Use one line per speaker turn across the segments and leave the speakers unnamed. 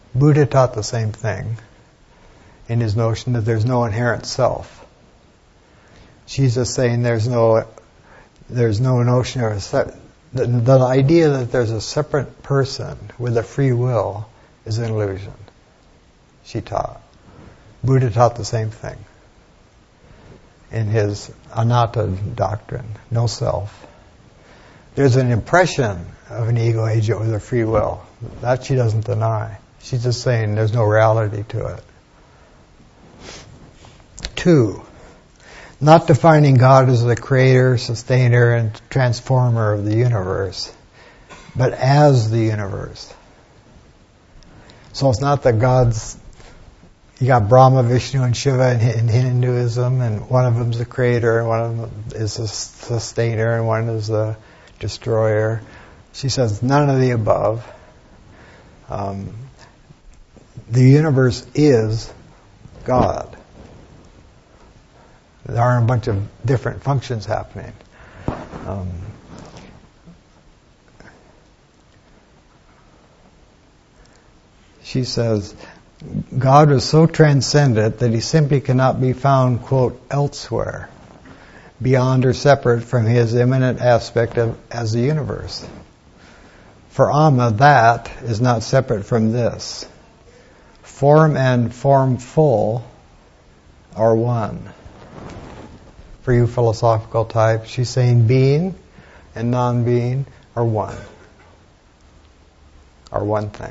Buddha taught the same thing in his notion that there's no inherent self. She's just saying there's no notion of the idea that there's a separate person with a free will is an illusion. She taught. Buddha taught the same thing in his anatta doctrine, no self. There's an impression of an ego agent with a free will. That she doesn't deny. She's just saying there's no reality to it. 2, not defining God as the creator, sustainer, and transformer of the universe, but as the universe. So it's not that God's, you got Brahma, Vishnu, and Shiva in Hinduism, and one of them's the creator, and one of them is the sustainer, and one is the destroyer. She says none of the above. The universe is God. There aren't a bunch of different functions happening. She says, God was so transcendent that he simply cannot be found, quote, elsewhere, beyond or separate from his immanent aspect as the universe. For Amma, that is not separate from this. Form and formful are one. For you philosophical types, she's saying being and non-being are one. Are one thing.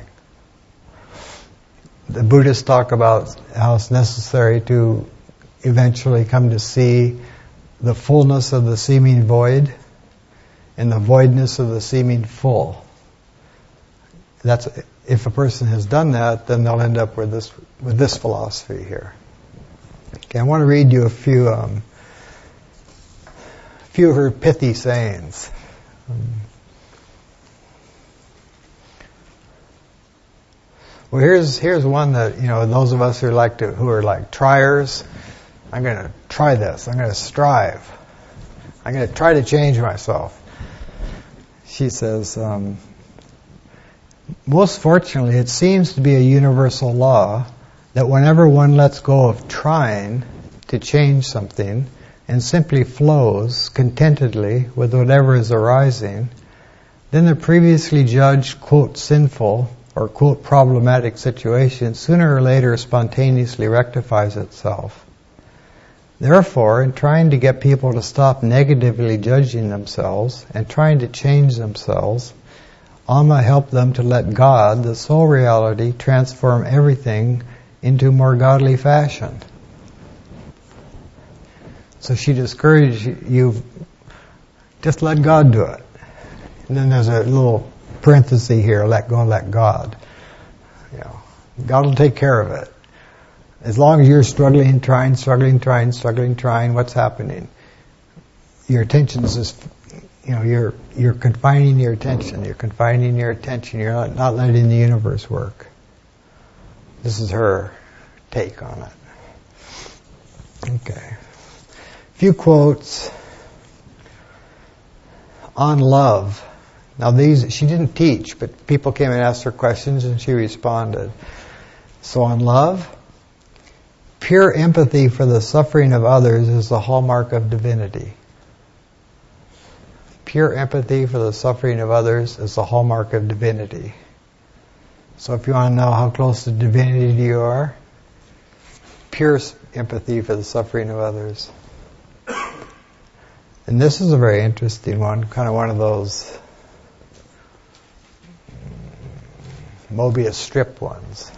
The Buddhists talk about how it's necessary to eventually come to see the fullness of the seeming void and the voidness of the seeming full. That's, if a person has done that, then they'll end up with this philosophy here. Okay, I want to read you a few of her pithy sayings. Well, here's one that, those of us who are like triers, I'm going to try this. I'm going to strive. I'm going to try to change myself. She says, most fortunately, it seems to be a universal law that whenever one lets go of trying to change something and simply flows contentedly with whatever is arising, then the previously judged, quote, sinful or, quote, problematic situation sooner or later spontaneously rectifies itself. Therefore, in trying to get people to stop negatively judging themselves and trying to change themselves, Amma helped them to let God, the sole reality, transform everything into more godly fashion. So she discouraged you, just let God do it. And then there's a little parenthesis here, let go, let God. God will take care of it. As long as you're struggling, trying, what's happening? Your attention is just, you're confining your attention. You're not letting the universe work. This is her take on it. Okay. A few quotes on love. Now these, she didn't teach, but people came and asked her questions and she responded. So on love, pure empathy for the suffering of others is the hallmark of divinity. Pure empathy for the suffering of others is the hallmark of divinity. So if you want to know how close to divinity you are, pure empathy for the suffering of others. And this is a very interesting one, kind of one of those Mobius strip ones.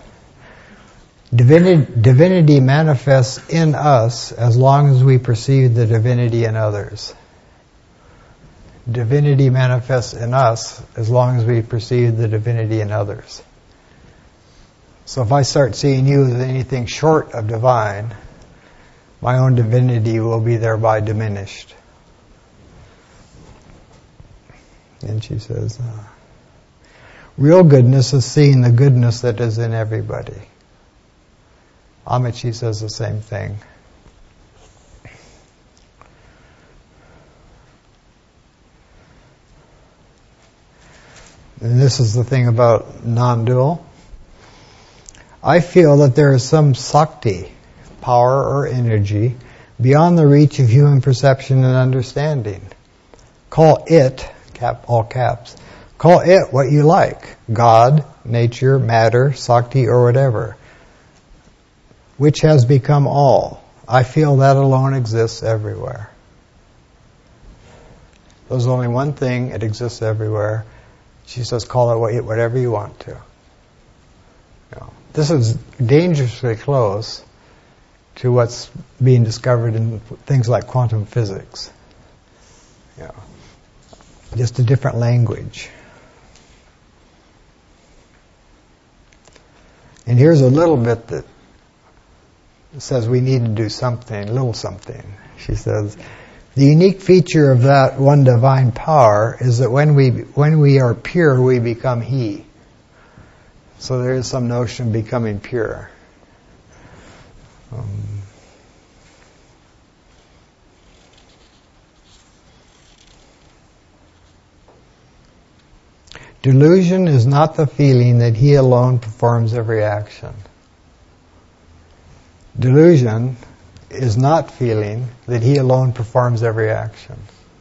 Divinity manifests in us as long as we perceive the divinity in others. Divinity manifests in us as long as we perceive the divinity in others. So if I start seeing you as anything short of divine, my own divinity will be thereby diminished. And she says, real goodness is seeing the goodness that is in everybody. Amici says the same thing. And this is the thing about non-dual. I feel that there is some Sakti, power or energy, beyond the reach of human perception and understanding. Call it, all caps, call it what you like, God, nature, matter, Sakti, or whatever, which has become all. I feel that alone exists everywhere. There's only one thing, it exists everywhere. She says, call it whatever you want to. This is dangerously close to what's being discovered in things like quantum physics. Just a different language. And here's a little bit that says we need to do something, a little something. She says, the unique feature of that one divine power is that when we are pure, we become He. So there is some notion of becoming pure. Delusion is not the feeling that He alone performs every action. Delusion is not feeling that He alone performs every action.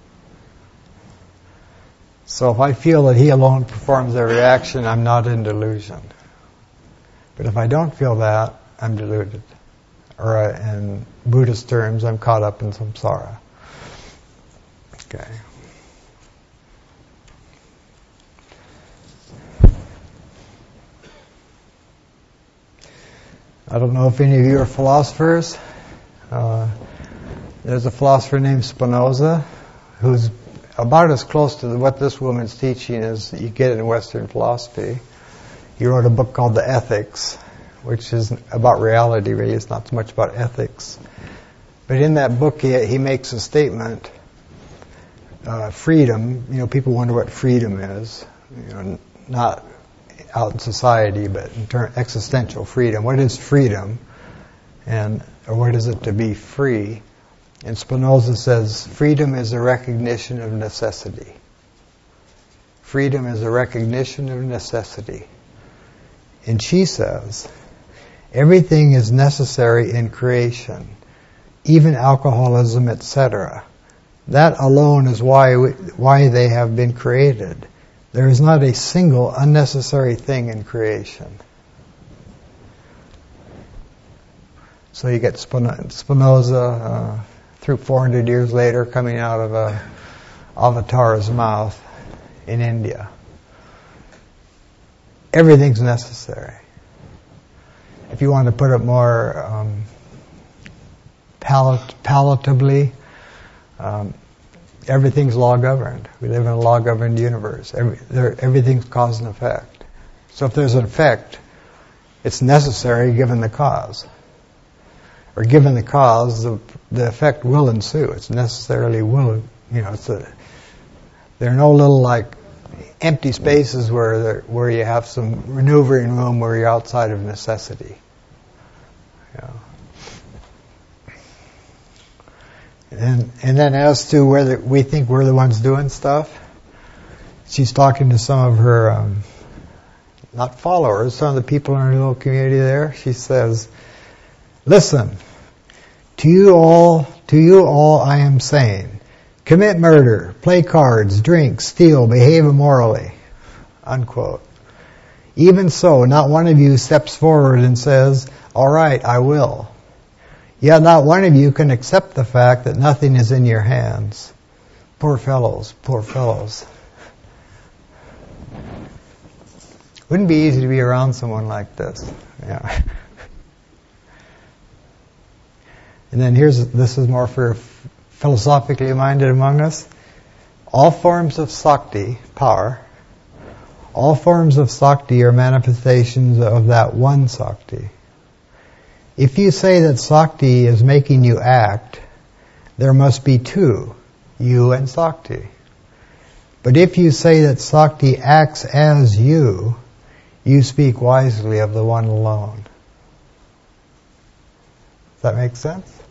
So if I feel that He alone performs every action, I'm not in delusion. But if I don't feel that, I'm deluded. Or in Buddhist terms, I'm caught up in samsara. Okay. I don't know if any of you are philosophers. There's a philosopher named Spinoza who's about as close to what this woman's teaching as you get in Western philosophy. He wrote a book called The Ethics, which is about reality, really. It's not so much about ethics. But in that book, he makes a statement, freedom, people wonder what freedom is, not out in society, but in existential freedom. What is freedom? Or what is it to be free? And Spinoza says, freedom is a recognition of necessity. Freedom is a recognition of necessity. And she says, everything is necessary in creation, even alcoholism, etc. That alone is why they have been created. There is not a single unnecessary thing in creation. So you get Spinoza, through 400 years later, coming out of a avatar's mouth in India. Everything's necessary. If you want to put it more palatably, everything's law-governed. We live in a law-governed universe. Everything's cause and effect. So if there's an effect, it's necessary given the cause. Or given the cause, the effect will ensue. It's necessarily will, there are no little empty spaces where you have some maneuvering room where you're outside of necessity. And then as to whether we think we're the ones doing stuff, she's talking to some of her, not followers, some of the people in her little community there. She says, listen, to you all I am saying, commit murder, play cards, drink, steal, behave immorally, unquote. Even so, not one of you steps forward and says, all right, I will. Yet not one of you can accept the fact that nothing is in your hands. Poor fellows, poor fellows. Wouldn't be easy to be around someone like this. Yeah. And then this is more for philosophically minded among us. All forms of Sakti, power, all forms of Sakti are manifestations of that one Sakti. If you say that Sakti is making you act, there must be two, you and Sakti. But if you say that Sakti acts as you speak wisely of the one alone. Does that make sense?